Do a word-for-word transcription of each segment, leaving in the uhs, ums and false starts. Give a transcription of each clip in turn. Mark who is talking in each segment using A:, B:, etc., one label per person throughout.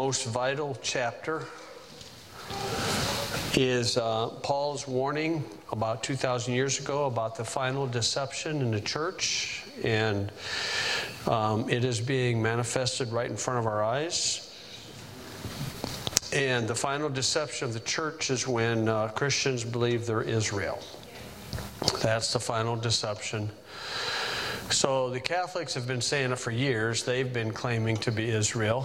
A: most vital chapter is uh, Paul's warning about two thousand years ago about the final deception in the church, and um, it is being manifested right in front of our eyes. And the final deception of the church is when uh, Christians believe they're Israel. That's the final deception. So the Catholics have been saying it for years. They've been claiming to be Israel.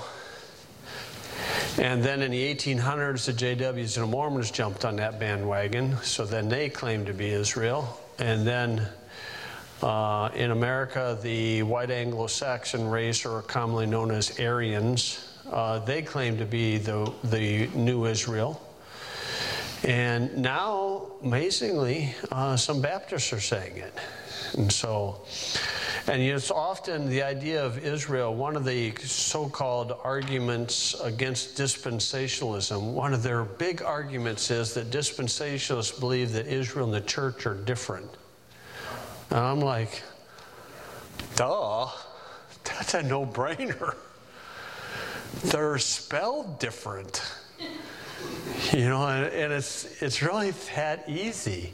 A: And then in the eighteen hundreds, the J Ws and the Mormons jumped on that bandwagon. So then they claimed to be Israel. And then uh, in America, the white Anglo-Saxon race, or commonly known as Aryans, uh, they claim to be the, the new Israel. And now, amazingly, uh, some Baptists are saying it. And so, and it's often the idea of Israel, one of the so-called arguments against dispensationalism, one of their big arguments is that dispensationalists believe that Israel and the church are different. And I'm like, duh, that's a no-brainer. They're spelled different. You know, and, and it's it's really that easy.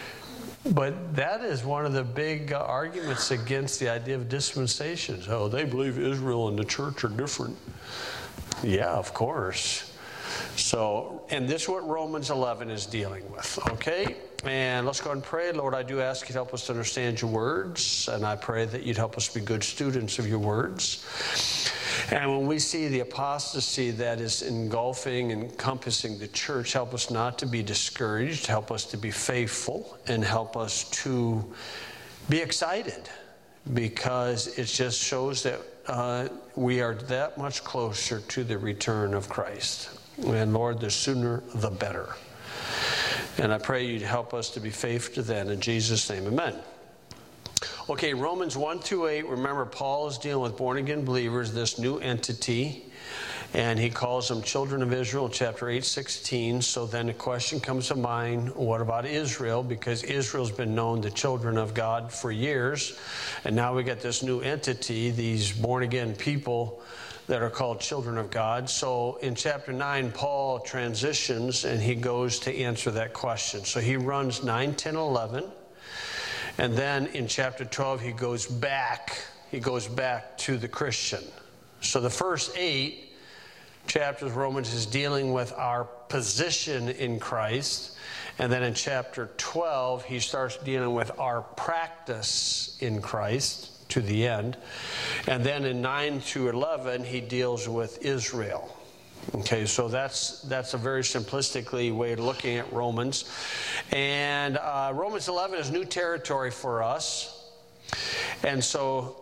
A: But that is one of the big uh, arguments against the idea of dispensations. Oh, they believe Israel and the church are different. Yeah, of course. So, and this is what Romans eleven is dealing with, okay? And let's go and pray. Lord, I do ask you to help us to understand your words, and I pray that you'd help us be good students of your words. And when we see the apostasy that is engulfing and encompassing the church, help us not to be discouraged, help us to be faithful, and help us to be excited, because it just shows that uh, we are that much closer to the return of Christ. And Lord, the sooner the better. And I pray you'd help us to be faithful to that. In Jesus' name, amen. Okay, Romans one through eight, remember Paul is dealing with born-again believers, this new entity, and he calls them children of Israel, chapter eight, sixteen. So then the question comes to mind, what about Israel? Because Israel's been known the children of God for years, and now we got this new entity, these born-again people that are called children of God. So in chapter nine, Paul transitions, and he goes to answer that question. So he runs nine, ten, eleven. And then in chapter twelve, he goes back. He goes back to the Christian. So the first eight chapters of Romans is dealing with our position in Christ. And then in chapter twelve, he starts dealing with our practice in Christ to the end. And then in nine through eleven, he deals with Israel. Okay, so that's that's a very simplistically way of looking at Romans. And uh, Romans eleven is new territory for us. And so,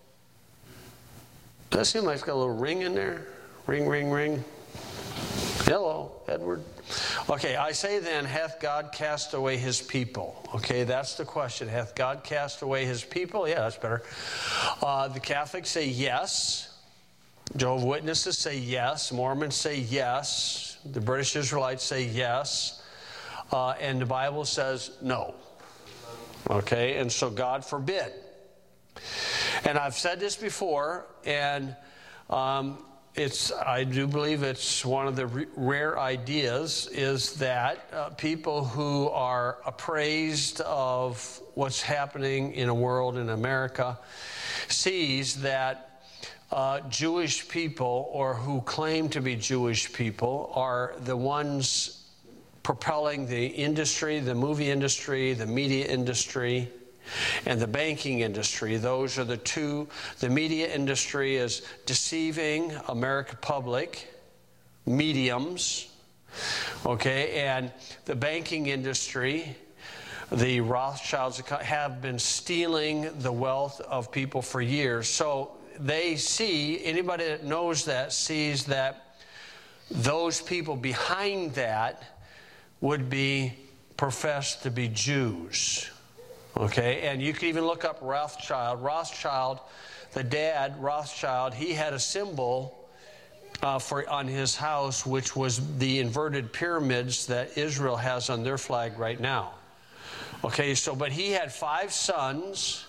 A: does that seem like it's got a little ring in there? Ring, ring, ring. Hello, Edward. Okay, I say then, hath God cast away his people? Okay, that's the question. Hath God cast away his people? Yeah, that's better. Uh, the Catholics say yes. Jehovah's Witnesses say yes. Mormons say yes. The British Israelites say yes. Uh, and the Bible says no. Okay, and so God forbid. And I've said this before, and um, it's I do believe it's one of the r- rare ideas is that uh, people who are appraised of what's happening in a world in America sees that Uh, Jewish people, or who claim to be Jewish people, are the ones propelling the industry, the movie industry, the media industry, and the banking industry. Those are the two. The media industry is deceiving American public, mediums, okay, and the banking industry, the Rothschilds have been stealing the wealth of people for years. So they see, anybody that knows that sees that those people behind that would be professed to be Jews. Okay, and you can even look up Rothschild. Rothschild, the dad, Rothschild, he had a symbol uh, for on his house, which was the inverted pyramids that Israel has on their flag right now. Okay, so, but he had five sons,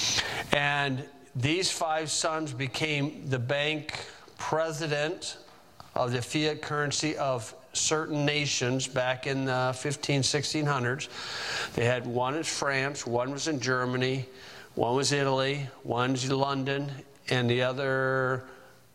A: and these five sons became the bank president of the fiat currency of certain nations back in the fifteen, sixteen hundreds. They had one in France, one was in Germany, one was Italy, one's London, and the other,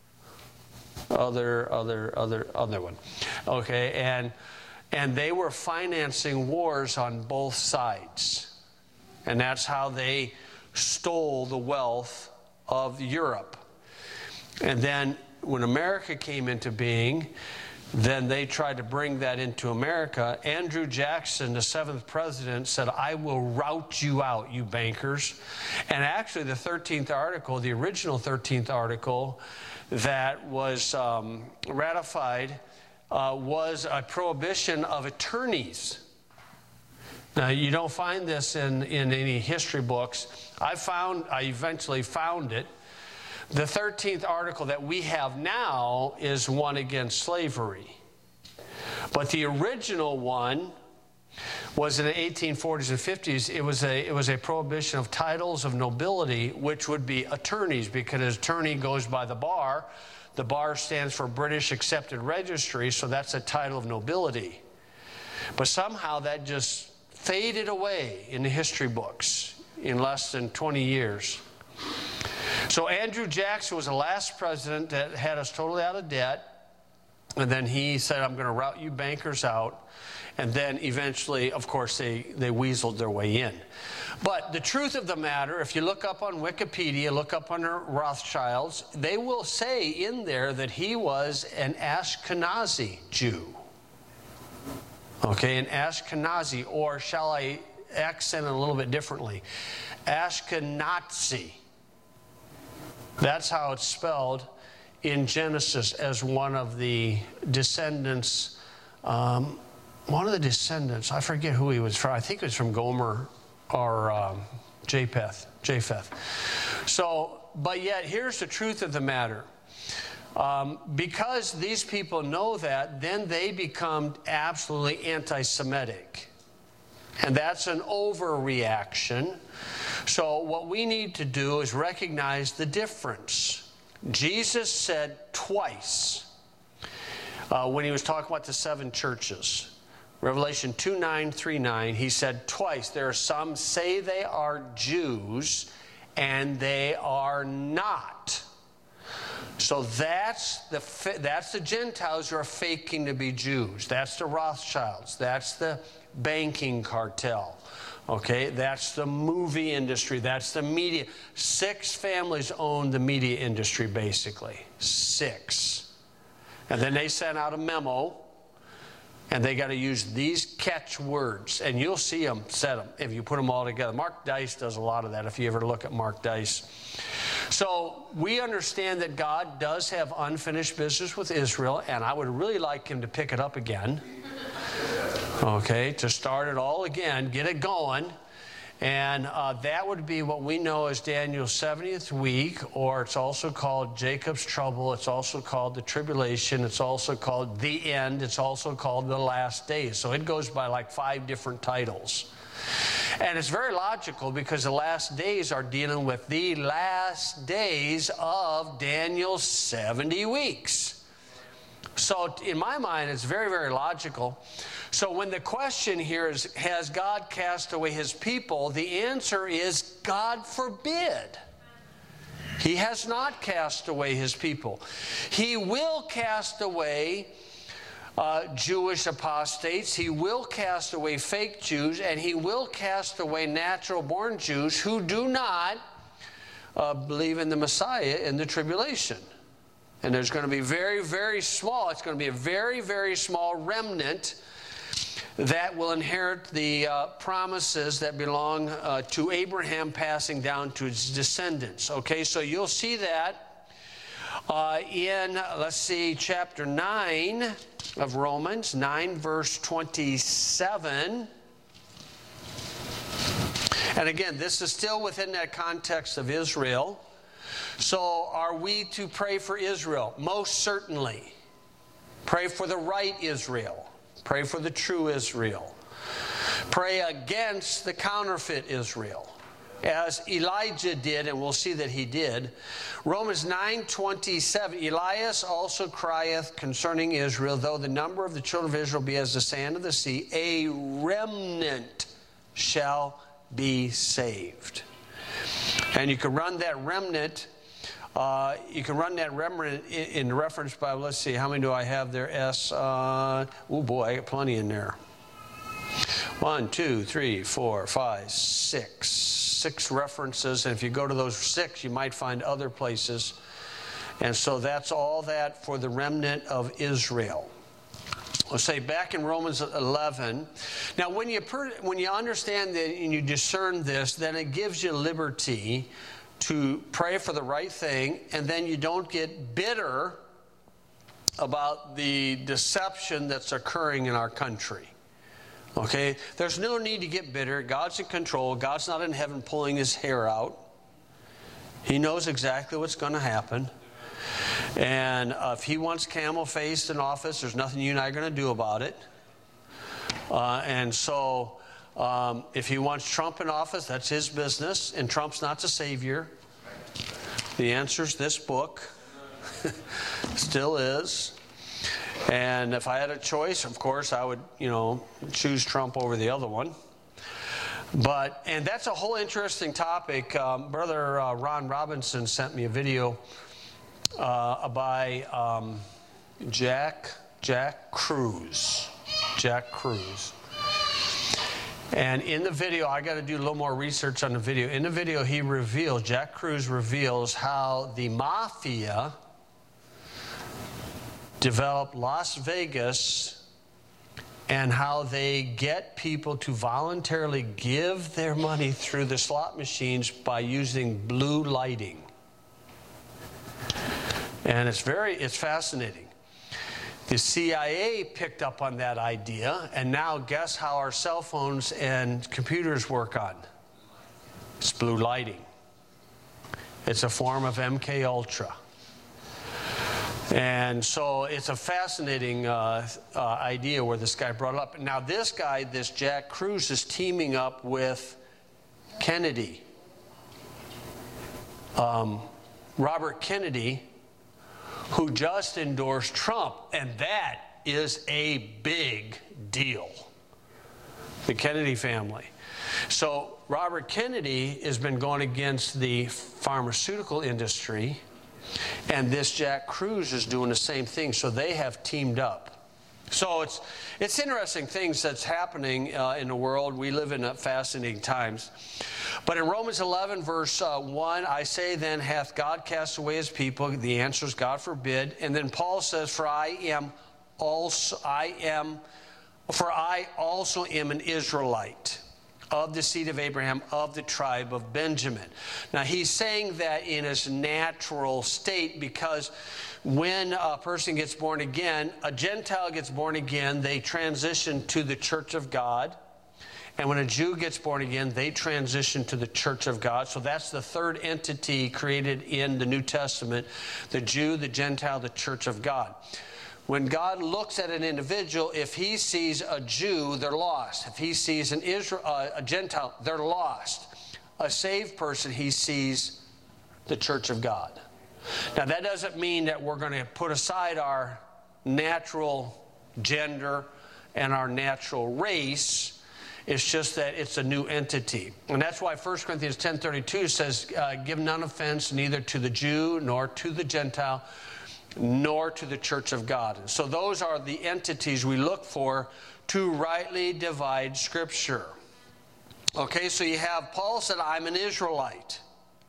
A: other, other, other, other one. Okay, and and they were financing wars on both sides, and that's how they stole the wealth of Europe. And then when America came into being, then they tried to bring that into America. Andrew Jackson, the seventh president, said, I will rout you out, you bankers. And actually the thirteenth article, the original thirteenth article that was um, ratified uh, was a prohibition of attorneys. Now, you don't find this in, in any history books. I found, I eventually found it. The thirteenth article that we have now is one against slavery. But the original one was in the eighteen forties and fifties. It was a, it was a prohibition of titles of nobility, which would be attorneys, because an attorney goes by the bar. The bar stands for British Accepted Registry, so that's a title of nobility. But somehow that just faded away in the history books in less than twenty years. So Andrew Jackson was the last president that had us totally out of debt. And then he said, I'm going to rout you bankers out. And then eventually, of course, they, they weaseled their way in. But the truth of the matter, if you look up on Wikipedia, look up under Rothschilds, they will say in there that he was an Ashkenazi Jew. Okay, an Ashkenazi, or shall I accent it a little bit differently? Ashkenazi. That's how it's spelled in Genesis, as one of the descendants, um, one of the descendants, I forget who he was from. I think it was from Gomer or um, Japheth, Japheth. So, but yet here's the truth of the matter. Um, because these people know that, then they become absolutely anti-Semitic. And that's an overreaction. So what we need to do is recognize the difference. Jesus said twice uh, when he was talking about the seven churches. Revelation two nine, three nine, he said twice, there are some say they are Jews and they are not. So that's the, that's the Gentiles who are faking to be Jews. That's the Rothschilds. That's the banking cartel. Okay, that's the movie industry. That's the media. Six families own the media industry, basically. Six. And then they sent out a memo, and they got to use these catchwords. And you'll see them set them if you put them all together. Mark Dice does a lot of that, if you ever look at Mark Dice. So we understand that God does have unfinished business with Israel, and I would really like him to pick it up again. Okay, to start it all again, get it going. And uh, that would be what we know as Daniel's seventieth week, or it's also called Jacob's trouble. It's also called the tribulation. It's also called the end. It's also called the last days. So it goes by like five different titles. And it's very logical, because the last days are dealing with the last days of Daniel's seventy weeks. So in my mind, it's very, very logical. So when the question here is, has God cast away his people? The answer is, God forbid. He has not cast away his people. He will cast away uh, Jewish apostates. He will cast away fake Jews, and he will cast away natural-born Jews who do not uh, believe in the Messiah in the tribulation. And there's going to be very, very small, it's going to be a very, very small remnant that will inherit the uh, promises that belong uh, to Abraham, passing down to his descendants. Okay, so you'll see that uh, in, let's see, chapter nine of Romans, nine verse twenty-seven. And again, this is still within that context of Israel. So are we to pray for Israel? Most certainly. Pray for the right Israel. Pray for the true Israel. Pray against the counterfeit Israel. as Elijah did, and we'll see that he did. Romans nine twenty-seven, Elias also crieth concerning Israel, though the number of the children of Israel be as the sand of the sea, a remnant shall be saved. And you can run that remnant, uh, you can run that remnant in, in the reference Bible. Let's see, how many do I have there? S, uh, oh boy, I got plenty in there. One, two, three, four, five, six. Six references, and if you go to those six, you might find other places. And so that's all that for the remnant of Israel. Let's say back in Romans eleven. Now, when you per, when you understand that and you discern this, then it gives you liberty to pray for the right thing, and then you don't get bitter about the deception that's occurring in our country. Okay, there's no need to get bitter. God's in control. God's not in heaven pulling his hair out. He knows exactly what's going to happen. And uh, if he wants camel-faced in office, there's nothing you and I are going to do about it. Uh, and so um, if he wants Trump in office, that's his business. And Trump's not the savior. The answer's this book. Still is. And if I had a choice, of course, I would, you know, choose Trump over the other one. But, and that's a whole interesting topic. Um, Brother uh, Ron Robinson sent me a video uh, by um, Jack, Jack Cruz. Jack Cruz. And in the video, I got to do a little more research on the video. In the video, he reveals, Jack Cruz reveals how the mafia developed Las Vegas and how they get people to voluntarily give their money through the slot machines by using blue lighting. And it's very, it's fascinating. The C I A picked up on that idea, and now guess how our cell phones and computers work on? It's blue lighting. It's a form of M K Ultra. And so it's a fascinating uh, uh, idea where this guy brought it up. Now this guy, this Jack Cruz, is teaming up with Kennedy. Um, Robert Kennedy, who just endorsed Trump. And that is a big deal. The Kennedy family. So Robert Kennedy has been going against the pharmaceutical industry. And this Jack Cruz is doing the same thing. So they have teamed up. So it's it's interesting things that's happening uh, in the world. We live in uh, fascinating times. But in Romans eleven, verse uh, one, I say then, hath God cast away his people? The answer is God forbid. And then Paul says, for I am also, I am, for I also am an Israelite, of the seed of Abraham, of the tribe of Benjamin. Now, he's saying that in his natural state because when a person gets born again, a Gentile gets born again, they transition to the church of God. And when a Jew gets born again, they transition to the church of God. So that's the third entity created in the New Testament, the Jew, the Gentile, the church of God. When God looks at an individual, if he sees a Jew, they're lost. If he sees an Israel, uh, a Gentile, they're lost. A saved person, he sees the church of God. Now, that doesn't mean that we're going to put aside our natural gender and our natural race. It's just that it's a new entity. And that's why First Corinthians ten thirty-two says, uh, give none offense neither to the Jew nor to the Gentile, nor to the church of God. So those are the entities we look for to rightly divide Scripture. Okay, so you have Paul said, I'm an Israelite.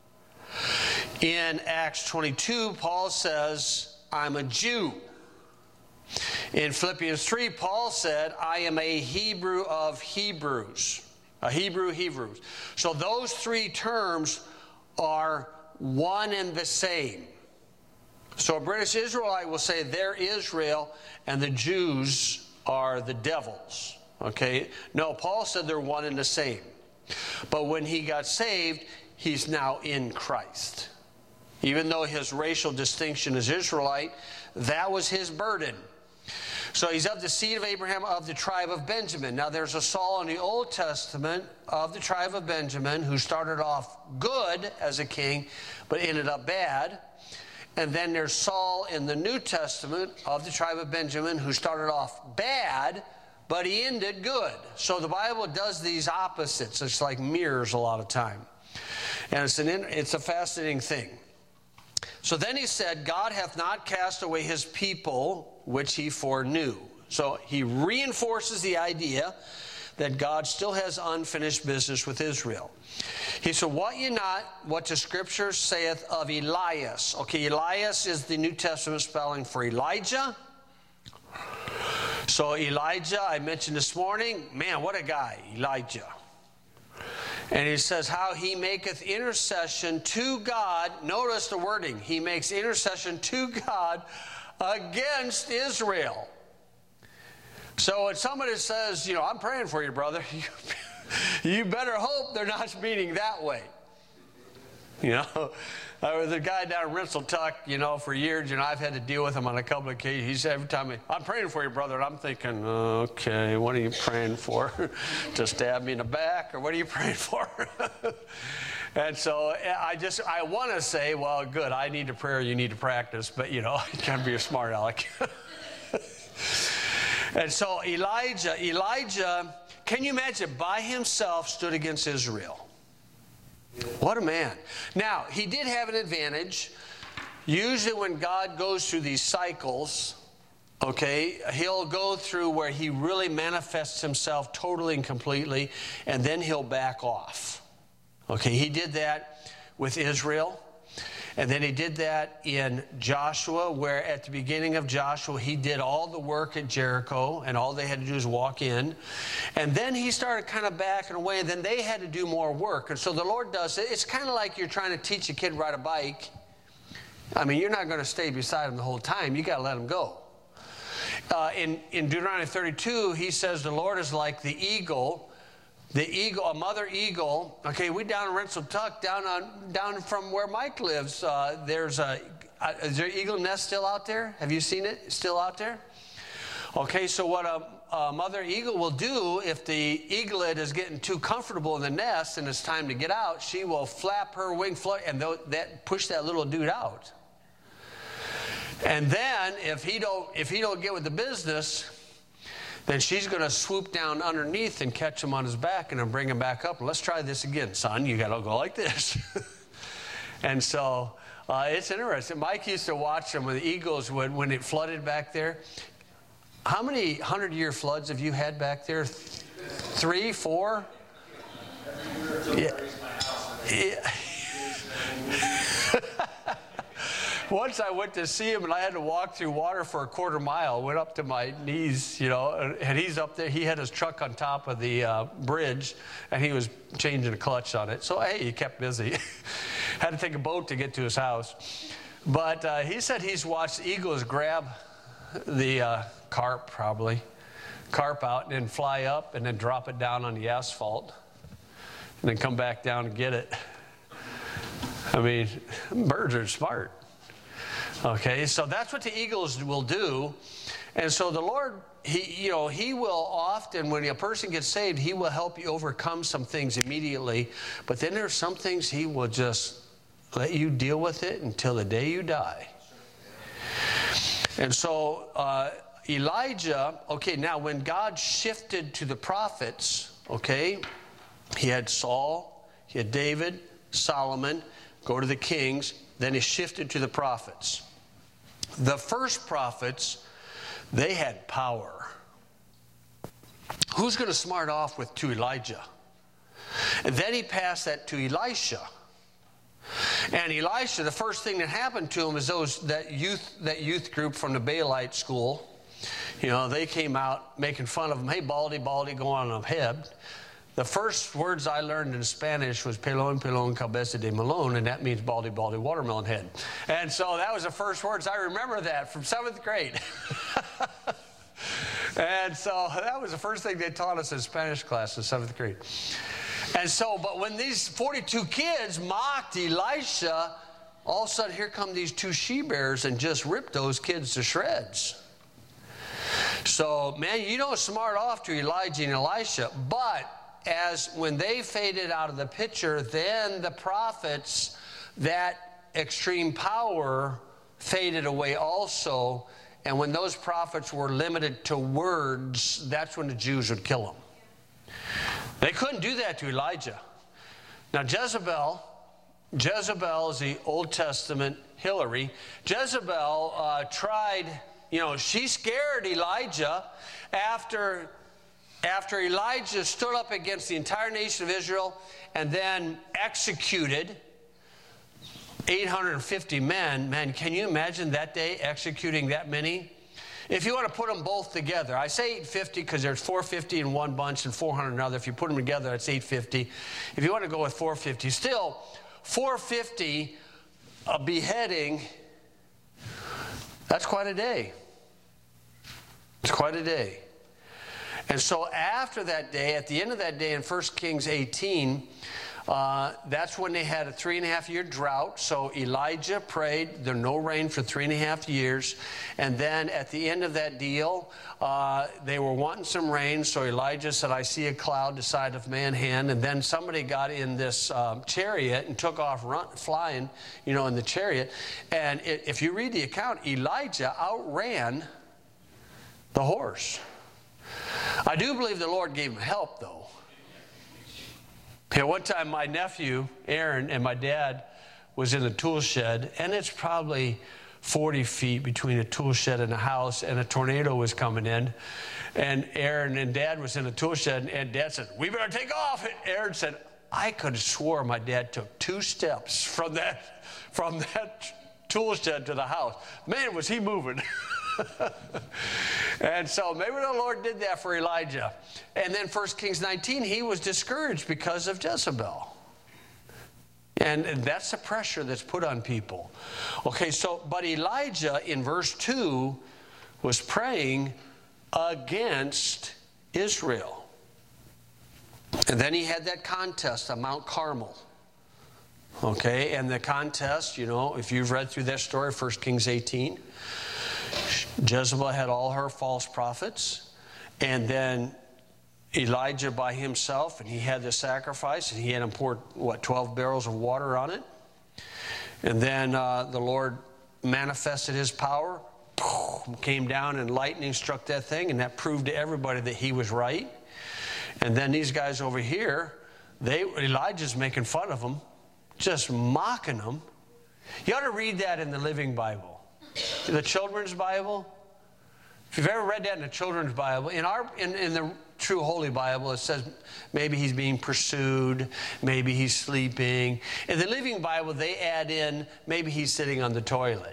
A: In Acts twenty-two, Paul says, I'm a Jew. In Philippians three, Paul said, I am a Hebrew of Hebrews. A Hebrew Hebrews. So those three terms are one and the same. So a British Israelite will say they're Israel and the Jews are the devils. Okay? No, Paul said they're one and the same. But when he got saved, he's now in Christ. Even though his racial distinction is Israelite, that was his burden. So he's of the seed of Abraham, of the tribe of Benjamin. Now there's a Saul in the Old Testament of the tribe of Benjamin who started off good as a king, but ended up bad. And then there's Saul in the New Testament of the tribe of Benjamin who started off bad, but he ended good. So the Bible does these opposites. It's like mirrors a lot of time. And it's, an, it's a fascinating thing. So then he said, God hath not cast away his people, which he foreknew. So he reinforces the idea that God still has unfinished business with Israel. He said, what ye not, what the Scripture saith of Elias. Okay, Elias is the New Testament spelling for Elijah. So Elijah, I mentioned this morning, man, what a guy, Elijah. And he says how he maketh intercession to God. Notice the wording. He makes intercession to God against Israel. So when somebody says, you know, I'm praying for you, brother, you, you better hope they're not meaning that way. You know, there was a guy down in Rensselaer, you know, for years, you know, I've had to deal with him on a couple of occasions. He said every time, I'm praying for you, brother. And I'm thinking, okay, what are you praying for? To stab me in the back? Or what are you praying for? And so I just, I want to say, well, good, I need a prayer, you need to practice. But, you know, you can't be a smart aleck. And so Elijah, Elijah, can you imagine, by himself stood against Israel? What a man. Now, he did have an advantage. Usually when God goes through these cycles, okay, he'll go through where he really manifests himself totally and completely, and then he'll back off. Okay, he did that with Israel. And then he did that in Joshua, where at the beginning of Joshua, he did all the work at Jericho, and all they had to do is walk in. And then he started kind of backing away, and then they had to do more work. And so the Lord does it. It's kind of like you're trying to teach a kid to ride a bike. I mean, you're not going to stay beside him the whole time. You got to let him go. Uh, in, in Deuteronomy thirty-two, he says the Lord is like the eagle. The eagle, a mother eagle. Okay, we down in Rensselaer, down on down from where Mike lives. Uh, there's a, a is there an eagle nest still out there? Have you seen it? Still out there? Okay, so what a, a mother eagle will do if the eaglet is getting too comfortable in the nest and it's time to get out, she will flap her wing, flutter, and that push that little dude out. And then if he don't if he don't get with the business, then she's going to swoop down underneath and catch him on his back and then bring him back up. Let's try this again, son. You got to go like this. And so uh, it's interesting. Mike used to watch them with the eagles when, when it flooded back there. How many hundred-year floods have you had back there? Three, four? Yeah. Yeah. Once I went to see him, and I had to walk through water for a quarter mile. Went up to my knees, you know, and he's up there. He had his truck on top of the uh, bridge, and he was changing a clutch on it. So, hey, he kept busy. Had to take a boat to get to his house. But uh, he said he's watched eagles grab the uh, carp, probably, carp out, and then fly up and then drop it down on the asphalt, and then come back down and get it. I mean, birds are smart. Okay, so that's what the eagles will do. And so the Lord, he, you know, he will often, when a person gets saved, he will help you overcome some things immediately. But then there's some things he will just let you deal with it until the day you die. And so uh, Elijah, okay, now when God shifted to the prophets, okay, he had Saul, he had David, Solomon, go to the kings, then he shifted to the prophets. The first prophets, they had power. Who's going to smart off with to Elijah? And then he passed that to Elisha. And Elisha, the first thing that happened to him is those that youth that youth group from the Baalite school. You know, they came out making fun of him. Hey, Baldy, Baldy, go on ahead. The first words I learned in Spanish was pelon, pelon, cabeza de melon, and that means baldy, baldy, watermelon head. And so that was the first words. I remember that from seventh grade. And so that was the first thing they taught us in Spanish class in seventh grade. And so, but when these forty-two kids mocked Elisha, all of a sudden here come these two she-bears and just ripped those kids to shreds. So, man, you don't smart off to Elijah and Elisha. But as when they faded out of the picture, then the prophets, that extreme power faded away also. And when those prophets were limited to words, that's when the Jews would kill them. They couldn't do that to Elijah. Now, Jezebel, Jezebel is the Old Testament Hillary. Jezebel uh, tried, you know, she scared Elijah after, after Elijah stood up against the entire nation of Israel and then executed eight hundred fifty men. Man, can you imagine that day executing that many? If you want to put them both together, I say eight hundred fifty because there's four hundred fifty in one bunch and four hundred in another. If you put them together, it's eight hundred fifty. If you want to go with four hundred fifty, still four hundred fifty, a beheading, that's quite a day. It's quite a day. And so after that day, at the end of that day in First Kings eighteen, Uh, that's when they had a three and a half year drought. So Elijah prayed, there no rain for three and a half years. And then at the end of that deal, uh, they were wanting some rain. So Elijah said, I see a cloud the size of man's hand. And then somebody got in this um, chariot and took off run, flying, you know, in the chariot. And it, if you read the account, Elijah outran the horse. I do believe the Lord gave him help, though. Yeah, one time my nephew, Aaron, and my dad was in a tool shed, and it's probably forty feet between a tool shed and a house, and a tornado was coming in. And Aaron and Dad was in a tool shed, and Dad said, we better take off. And Aaron said, I could have swore my dad took two steps from that, from that tool shed to the house. Man, was he moving. And so maybe the Lord did that for Elijah. And then First Kings nineteen, he was discouraged because of Jezebel. And that's the pressure that's put on people. Okay, so, but Elijah in verse two was praying against Israel. And then he had that contest on Mount Carmel. Okay, and the contest, you know, if you've read through that story, First Kings eighteen, Jezebel had all her false prophets, and then Elijah by himself, and he had the sacrifice, and he had him pour, what, twelve barrels of water on it. And then uh, the Lord manifested his power, came down, and lightning struck that thing, and that proved to everybody that he was right. And then these guys over here, they Elijah's making fun of them, just mocking them. You ought to read that in the Living Bible. The Children's Bible. If you've ever read that in the Children's Bible, in our in, in the True Holy Bible, it says maybe he's being pursued, maybe he's sleeping. In the Living Bible, they add in maybe he's sitting on the toilet.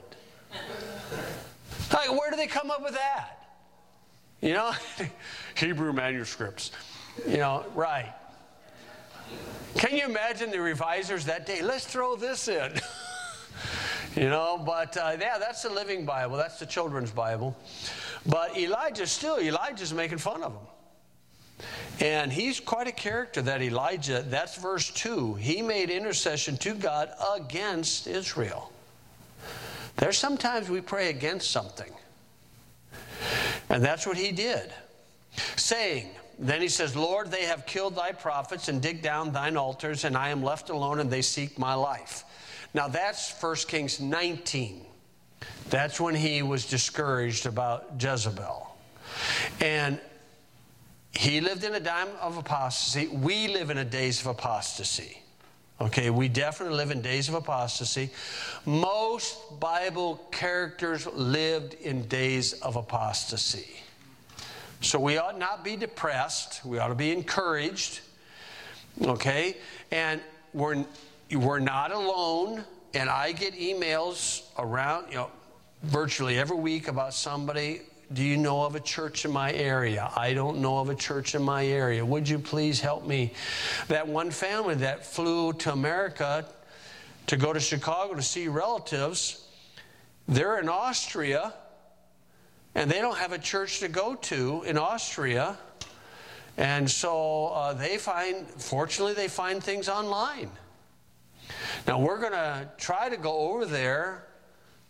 A: Like, where do they come up with that? You know, Hebrew manuscripts. You know, right. Can you imagine the revisers that day? Let's throw this in. You know, but uh, yeah, that's the Living Bible. That's the Children's Bible. But Elijah still, Elijah's making fun of him. And he's quite a character, that Elijah. That's verse two. He made intercession to God against Israel. There's sometimes we pray against something. And that's what he did. Saying, then he says, Lord, they have killed thy prophets and digged down thine altars, and I am left alone, and they seek my life. Now that's First Kings nineteen. That's when he was discouraged about Jezebel. And he lived in a time of apostasy. We live in a days of apostasy. Okay, we definitely live in days of apostasy. Most Bible characters lived in days of apostasy. So we ought not be depressed. We ought to be encouraged. Okay, and we're We're not alone, and I get emails around, you know, virtually every week about somebody. Do you know of a church in my area? I don't know of a church in my area. Would you please help me? That one family that flew to America to go to Chicago to see relatives, they're in Austria, and they don't have a church to go to in Austria. And so uh, they find, fortunately, they find things online. Now, we're going to try to go over there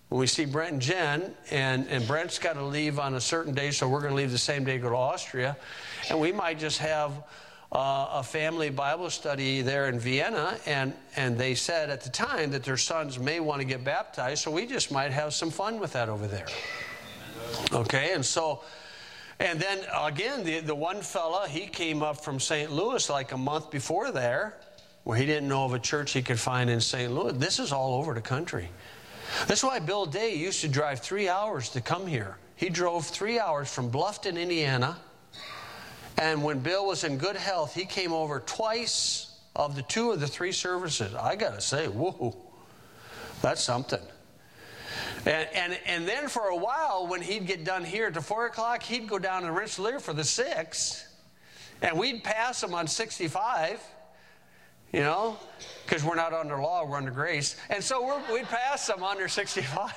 A: when we see Brent and Jen, and, and Brent's got to leave on a certain day, so we're going to leave the same day, go to Austria, and we might just have uh, a family Bible study there in Vienna, and, and they said at the time that their sons may want to get baptized, so we just might have some fun with that over there. Okay, and so, and then again, the, the one fella, he came up from Saint Louis like a month before there, where he didn't know of a church he could find in Saint Louis. This is all over the country. That's why Bill Day used to drive three hours to come here. He drove three hours from Bluffton, Indiana. And when Bill was in good health, he came over twice of the two of the three services. I got to say, whoa, that's something. And, and, and then for a while, when he'd get done here at the four o'clock, he'd go down to Rensselaer for the six. And we'd pass him on sixty-five. You know, because we're not under law, we're under grace. And so we're, we'd pass them under sixty-five.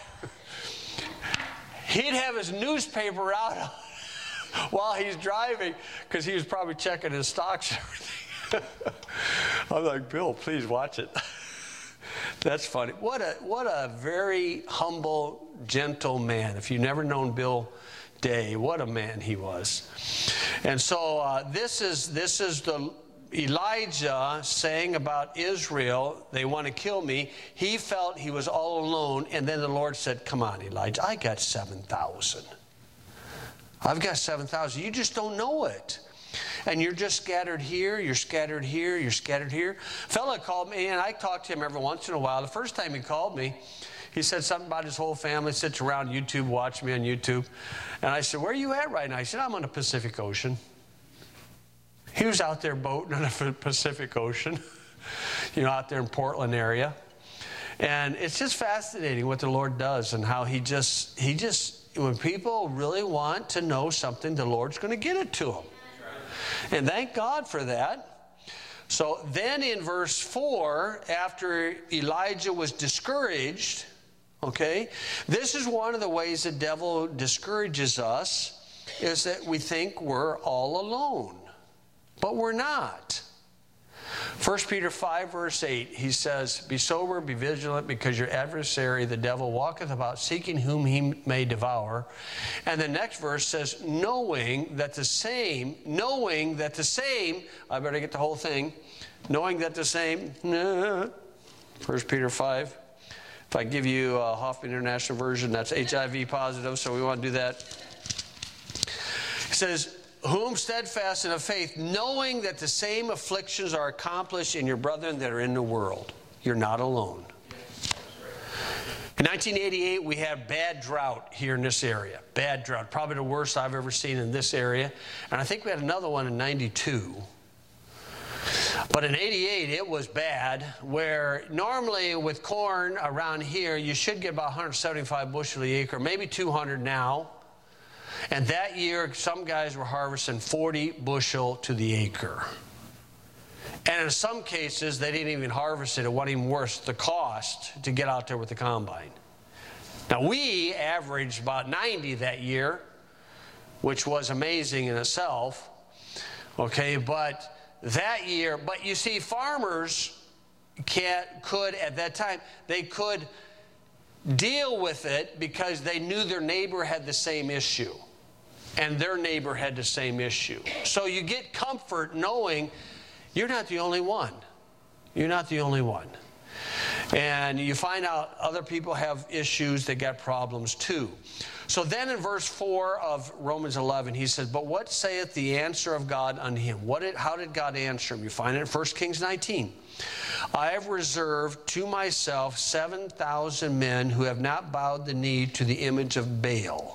A: He'd have his newspaper out while he's driving, because he was probably checking his stocks and everything. I'm like, Bill, please watch it. That's funny. What a, what a very humble, gentle man. If you've never known Bill Day, what a man he was. And so uh, this is this is the Elijah saying about Israel, they want to kill me. He felt he was all alone, and then the Lord said, come on, Elijah, I got seven thousand. I've got seven thousand. You just don't know it. And you're just scattered here, you're scattered here, you're scattered here. Fella called me, and I talk to him every once in a while. The first time he called me, he said something about his whole family, sits around YouTube, watch me on YouTube. And I said, where are you at right now? He said, I'm on the Pacific Ocean. He was out there boating on the Pacific Ocean, you know, out there in Portland area. And it's just fascinating what the Lord does, and how he just, he just, when people really want to know something, the Lord's going to get it to them. And thank God for that. So then in verse four, after Elijah was discouraged, okay, this is one of the ways the devil discourages us, is that we think we're all alone. But we're not. First Peter five, verse eight, he says, be sober, be vigilant, because your adversary, the devil, walketh about seeking whom he may devour. And the next verse says, knowing that the same, knowing that the same, I better get the whole thing, knowing that the same, First Peter five. If I give you a Hoffman International Version, that's H I V positive, so we want to do that. It says, whom steadfast in the faith, knowing that the same afflictions are accomplished in your brethren that are in the world. You're not alone. In nineteen eighty-eight, we had bad drought here in this area. Bad drought. Probably the worst I've ever seen in this area. And I think we had another one in ninety-two. But in eighty-eight, it was bad, where normally with corn around here, you should get about one hundred seventy-five bushel the acre, maybe two hundred now. And that year, some guys were harvesting forty bushel to the acre. And in some cases, they didn't even harvest it. It wasn't even worth the cost to get out there with the combine. Now, we averaged about ninety that year, which was amazing in itself. Okay, but that year, but you see, farmers can't, could, at that time, they could deal with it because they knew their neighbor had the same issue. And their neighbor had the same issue. So you get comfort knowing you're not the only one. You're not the only one. And you find out other people have issues, they got problems too. So then in verse four of Romans eleven, he says, but what saith the answer of God unto him? What did, how did God answer him? You find it in First Kings nineteen. I have reserved to myself seven thousand men who have not bowed the knee to the image of Baal.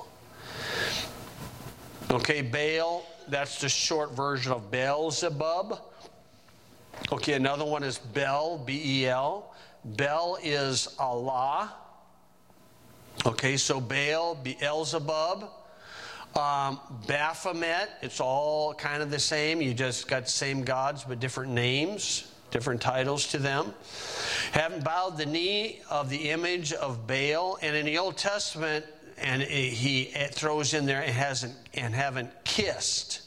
A: Okay, Baal, that's the short version of Beelzebub. Okay, another one is Bel, B E L. Bel is Allah. Okay, so Baal, Beelzebub. Um, Baphomet, it's all kind of the same. You just got the same gods, but different names, different titles to them. Haven't bowed the knee of the image of Baal. And in the Old Testament, and he throws in there, and hasn't and haven't kissed.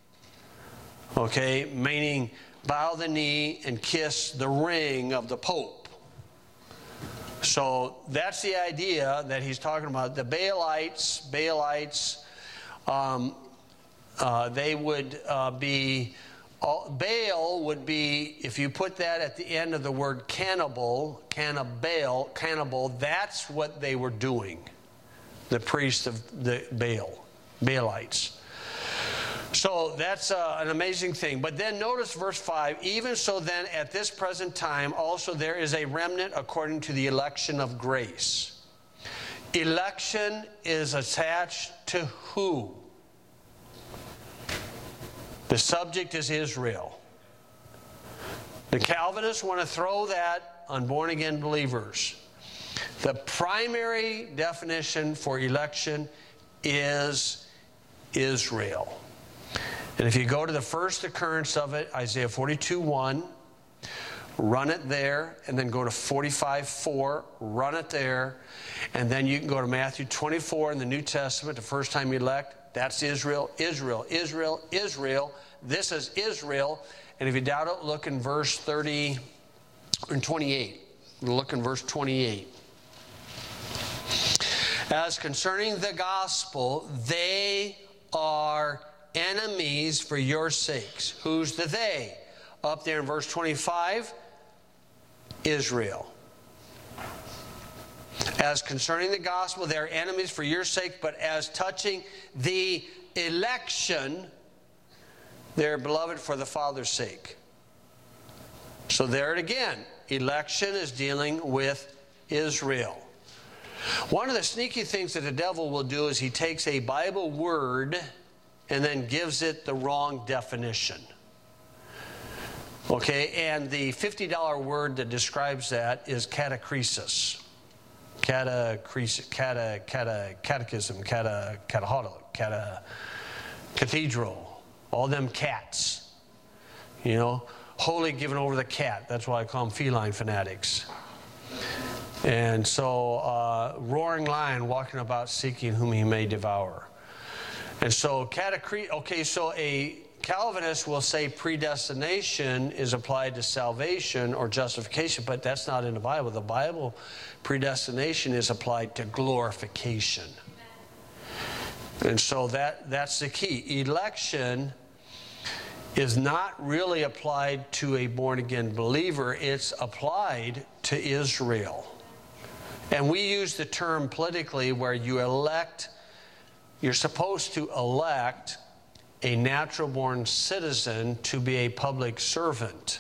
A: Okay, meaning bow the knee and kiss the ring of the Pope. So that's the idea that he's talking about. The Baalites, Baalites, um, uh, they would uh, be, uh, Baal would be, if you put that at the end of the word cannibal, cannibal, cannibal, that's what they were doing. The priests of the Baal, Baalites. So that's uh, an amazing thing. But then notice verse five, even so then at this present time also there is a remnant according to the election of grace. Election is attached to who? The subject is Israel. The Calvinists want to throw that on born-again believers. The primary definition for election is Israel. And if you go to the first occurrence of it, Isaiah forty-two one, run it there, and then go to forty-five four, run it there, and then you can go to Matthew twenty-four in the New Testament, the first time you elect, that's Israel, Israel, Israel, Israel. This is Israel. And if you doubt it, look in verse thirty and twenty-eight. Look in verse twenty-eight. As concerning the gospel, they are enemies for your sakes. Who's the they? Up there in verse twenty-five, Israel. As concerning the gospel, they are enemies for your sake, but as touching the election, they're beloved for the Father's sake. So there it again. Election is dealing with Israel. One of the sneaky things that the devil will do is he takes a Bible word and then gives it the wrong definition. Okay, and the fifty dollar word that describes that is catachresis. Catachresis, cata, cata, catechism, cata, cataholic, cata, cathedral, all them cats. You know, wholly given over the cat. That's why I call them feline fanatics. And so, uh, roaring lion walking about seeking whom he may devour. And so, catacre- okay, so a Calvinist will say predestination is applied to salvation or justification, but that's not in the Bible. The Bible, predestination is applied to glorification. And so that, that's the key. Election is not really applied to a born-again believer. It's applied to Israel. And we use the term politically where you elect, you're supposed to elect a natural-born citizen to be a public servant.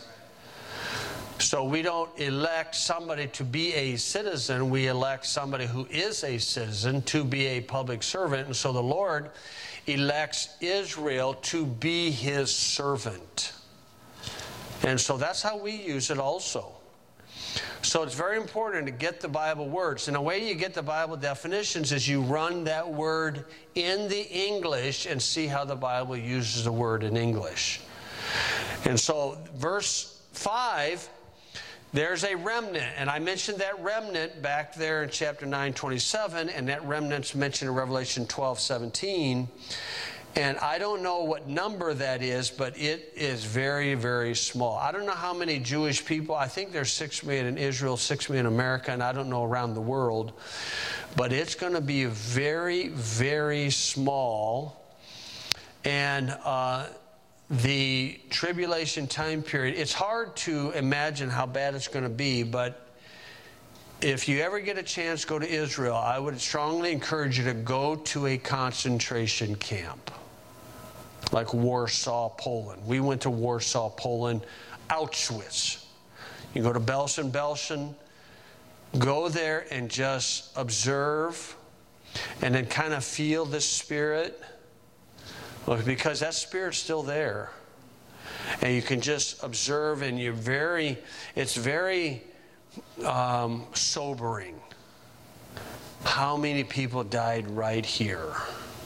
A: So we don't elect somebody to be a citizen. We elect somebody who is a citizen to be a public servant. And so the Lord elects Israel to be his servant. And so that's how we use it also. So it's very important to get the Bible words. And the way you get the Bible definitions is you run that word in the English and see how the Bible uses the word in English. And so verse five, there's a remnant. And I mentioned that remnant back there in chapter nine twenty-seven, and that remnant's mentioned in Revelation twelve seventeen. And I don't know what number that is, but it is very, very small. I don't know how many Jewish people. I think there's six million in Israel, six million in America, and I don't know around the world. But it's going to be very, very small. And uh, the tribulation time period, it's hard to imagine how bad it's going to be, but if you ever get a chance to go to Israel, I would strongly encourage you to go to a concentration camp. Like Warsaw, Poland. We went to Warsaw, Poland, Auschwitz. You go to Belsen, Belsen, go there and just observe and then kind of feel the Spirit. Because that Spirit's still there. And you can just observe, and you're very, it's very um, sobering. How many people died right here?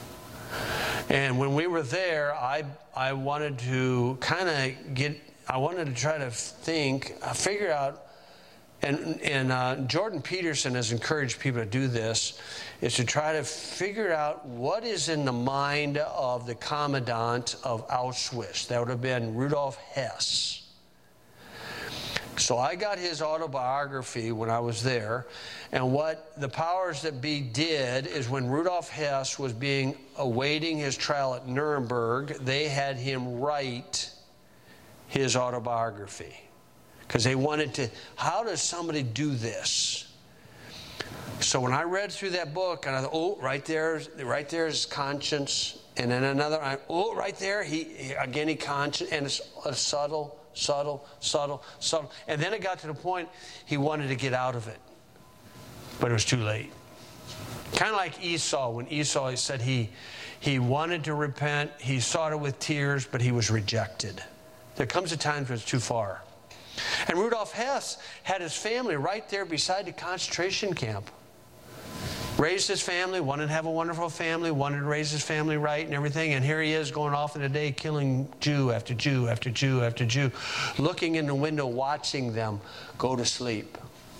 A: And when we were there, I I wanted to kind of get, I wanted to try to think, uh, figure out, and, and uh, Jordan Peterson has encouraged people to do this, is to try to figure out what is in the mind of the commandant of Auschwitz. That would have been Rudolf Hess. So I got his autobiography when I was there, and what the powers that be did is when Rudolf Hess was being awaiting his trial at Nuremberg, they had him write his autobiography because they wanted to, how does somebody do this? So when I read through that book, and I thought, oh, right there, right there is conscience, and then another, I, oh, right there, he, he again he conscience, and it's a subtle. Subtle, subtle, subtle. And then it got to the point he wanted to get out of it. But it was too late. Kind of like Esau, when Esau said he, he wanted to repent, he sought it with tears, but he was rejected. There comes a time when it's too far. And Rudolf Hess had his family right there beside the concentration camp. Raised his family, wanted to have a wonderful family, wanted to raise his family right and everything. And here he is going off in a day killing Jew after Jew after Jew after Jew, looking in the window, watching them go to sleep.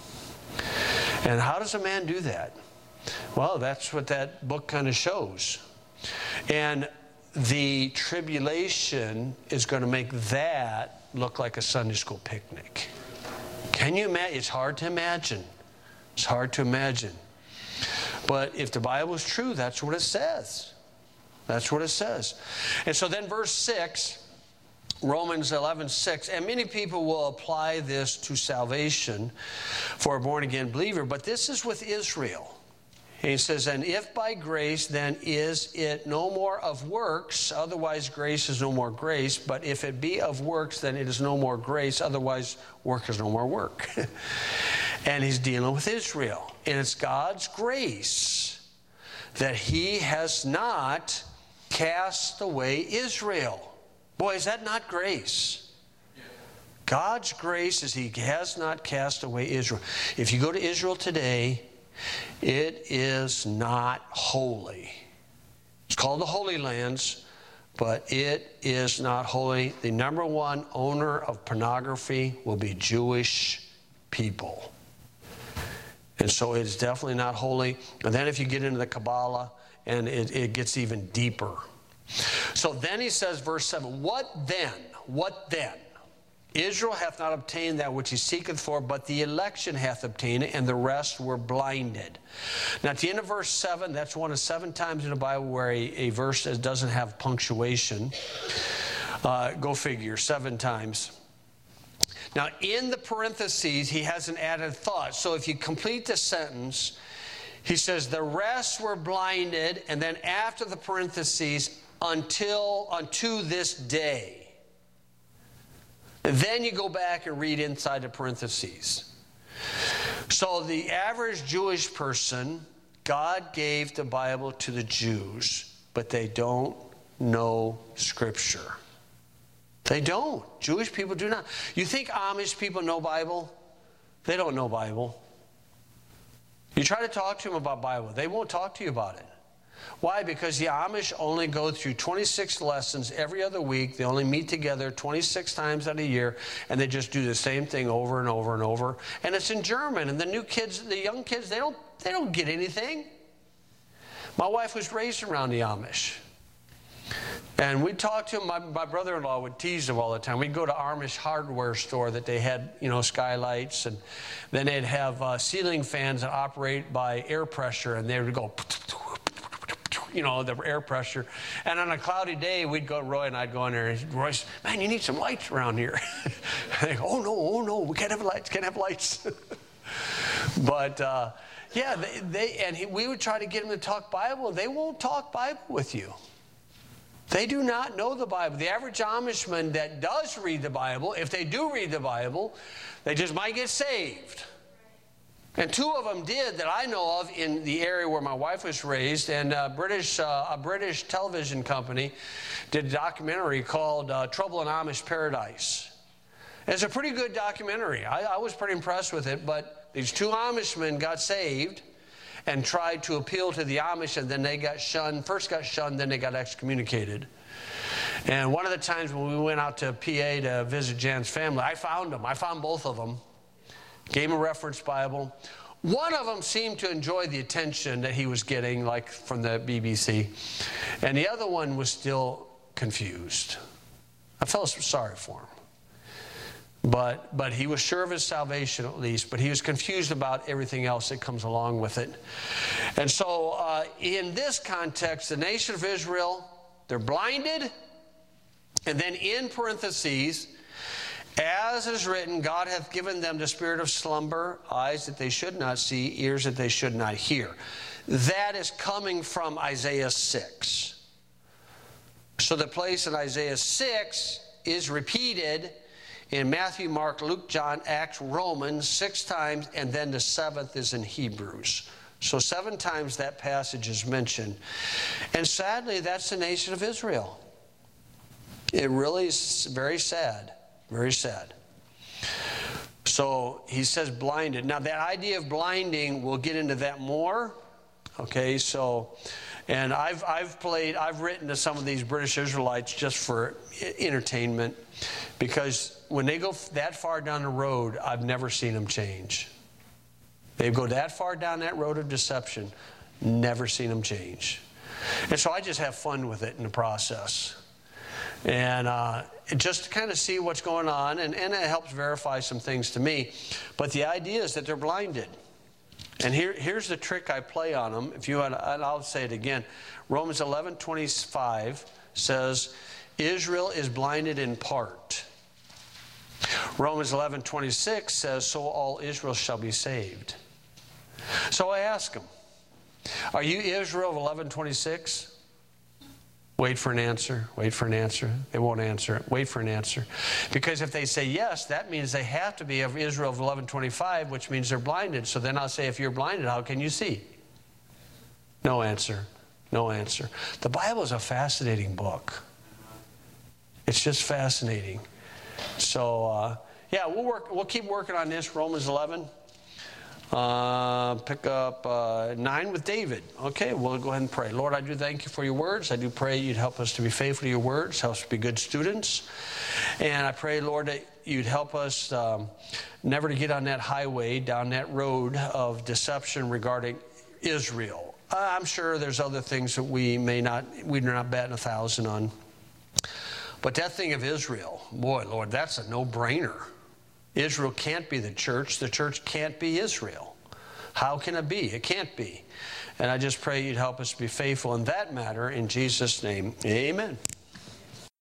A: And how does a man do that? Well, that's what that book kind of shows. And the tribulation is going to make that look like a Sunday school picnic. Can you imagine? It's hard to imagine. It's hard to imagine. But if the Bible is true, that's what it says. That's what it says. And so then verse six, Romans eleven six, and many people will apply this to salvation for a born-again believer, but this is with Israel. And he says, and if by grace, then is it no more of works, otherwise grace is no more grace, but if it be of works, then it is no more grace, otherwise work is no more work. And he's dealing with Israel. And it's God's grace that he has not cast away Israel. Boy, is that not grace? Yeah. God's grace is he has not cast away Israel. If you go to Israel today, it is not holy. It's called the Holy Lands, but it is not holy. The number one owner of pornography will be Jewish people. And so it's definitely not holy. And then if you get into the Kabbalah, and it, it gets even deeper. So then he says, verse seven, what then? What then? Israel hath not obtained that which he seeketh for, but the election hath obtained it, and the rest were blinded. Now at the end of verse seven, that's one of seven times in the Bible where a, a verse doesn't have punctuation. Uh, go figure, seven times. Now, in the parentheses, he has an added thought. So if you complete the sentence, he says, the rest were blinded, and then after the parentheses, until, unto this day. And then you go back and read inside the parentheses. So the average Jewish person, God gave the Bible to the Jews, but they don't know Scripture. They don't. Jewish people do not. You think Amish people know Bible? They don't know Bible. You try to talk to them about Bible, they won't talk to you about it. Why? Because the Amish only go through twenty-six lessons every other week. They only meet together twenty-six times out a year, and they just do the same thing over and over and over. And it's in German. And the new kids, the young kids, they don't, they don't get anything. My wife was raised around the Amish. And we'd talk to him. My, my brother-in-law would tease him all the time. We'd go to Amish hardware store that they had, you know, skylights. And then they'd have uh, ceiling fans that operate by air pressure. And they would go, you know, the air pressure. And on a cloudy day, we'd go, Roy and I'd go in there. And Roy said, man, you need some lights around here. And they go, oh, no, oh, no, we can't have lights, can't have lights. But, uh, yeah, they, they and he, we would try to get them to talk Bible. They won't talk Bible with you. They do not know the Bible. The average Amishman that does read the Bible, if they do read the Bible, they just might get saved. And two of them did that I know of in the area where my wife was raised. And a British, uh, a British television company did a documentary called uh, Trouble in Amish Paradise. It's a pretty good documentary. I, I was pretty impressed with it. But these two Amishmen got saved and tried to appeal to the Amish, and then they got shunned. First got shunned, then they got excommunicated. And one of the times when we went out to P A to visit Jan's family, I found them. I found both of them. Gave him a reference Bible. One of them seemed to enjoy the attention that he was getting, like from the B B C. And the other one was still confused. I felt sorry for him. But, but he was sure of his salvation at least, but he was confused about everything else that comes along with it. And so uh, in this context, the nation of Israel, they're blinded. And then in parentheses, as it is written, God hath given them the spirit of slumber, eyes that they should not see, ears that they should not hear. That is coming from Isaiah six. So the place in Isaiah six is repeated in Matthew, Mark, Luke, John, Acts, Romans, six times, and then the seventh is in Hebrews. So seven times that passage is mentioned. And sadly, that's the nation of Israel. It really is very sad, very sad. So he says blinded. Now that idea of blinding, we'll get into that more. Okay, so, and I've, I've played, I've written to some of these British Israelites just for entertainment, because when they go that far down the road, I've never seen them change. They go that far down that road of deception, never seen them change. And so I just have fun with it in the process. And uh, just to kind of see what's going on, and, and it helps verify some things to me. But the idea is that they're blinded. And here, here's the trick I play on them. If you, and I'll say it again. Romans eleven twenty-five says, Israel is blinded in part. Romans eleven twenty-six says, so all Israel shall be saved. So I ask them, are you Israel of eleven twenty-six? Wait for an answer. Wait for an answer. They won't answer it. Wait for an answer. Because if they say yes, that means they have to be of Israel of eleven twenty-five, which means they're blinded. So then I'll say, if you're blinded, how can you see? No answer. No answer. The Bible is a fascinating book. It's just fascinating. So, uh, yeah, we'll work. We'll keep working on this. Romans eleven. Uh, pick up uh, nine with David. Okay, we'll go ahead and pray. Lord, I do thank you for your words. I do pray you'd help us to be faithful to your words, help us to be good students. And I pray, Lord, that you'd help us um, never to get on that highway, down that road of deception regarding Israel. I'm sure there's other things that we may not, we're not batting a thousand on. But that thing of Israel, boy, Lord, that's a no-brainer. Israel can't be the church. The church can't be Israel. How can it be? It can't be. And I just pray you'd help us be faithful in that matter. In Jesus' name, amen.